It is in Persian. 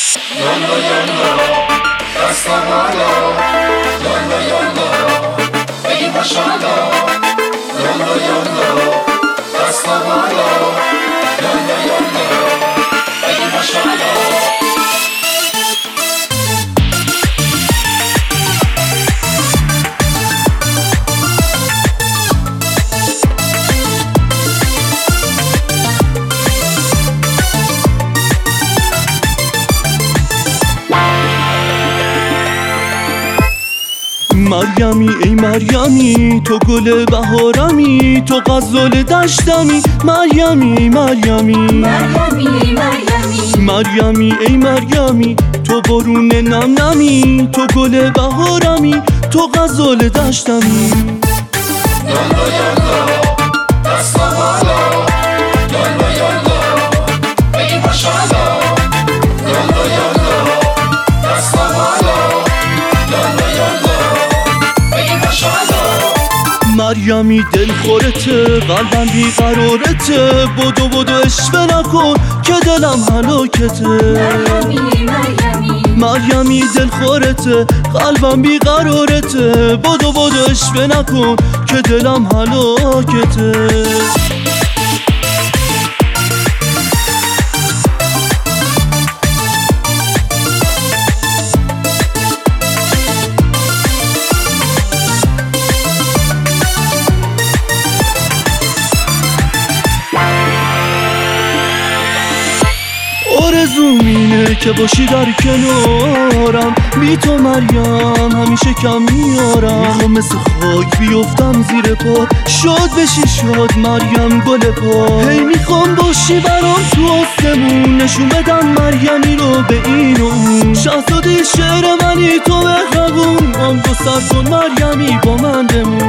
یالا یالا دستا بالا، یالا یالا بگی ماشاءالله. یالا یالا دستا بالا، یالا یالا بگی ماشاءالله. مریمی ای مریمی تو گل بهارمی، تو غزال دشتمی مریمی ای مریمی. مریمی ای مریمی تو بارون نم نمی، تو گل بهارمی تو غزال دشتمی. یالا یالا دستا بالا، یالا یالا بگی ماشاءالله. یالا یالا دستا بالا، یالا یالا بگی ماشاءالله. مریمی دل خورته قلبم بیقرارته، بدو اشوه نکن که دلم هلاکته. مریمی دل خورته قلبم بیقرارته، بدو اشوه نکن که دلم هلاکته. آرزوم اینه که باشی در کنارم، بی تو مریم همیشه کم میارم. میخوام مثل خاک بیفتم زیر پا، شاد بشی شاد مریم گل پا. هی میخوام باشی برام تو آسمون، نشون بدم مریمی رو به این و اون. شهزادی شعر منی تو مهربون، آن تو سر کن مریمی با من بمون.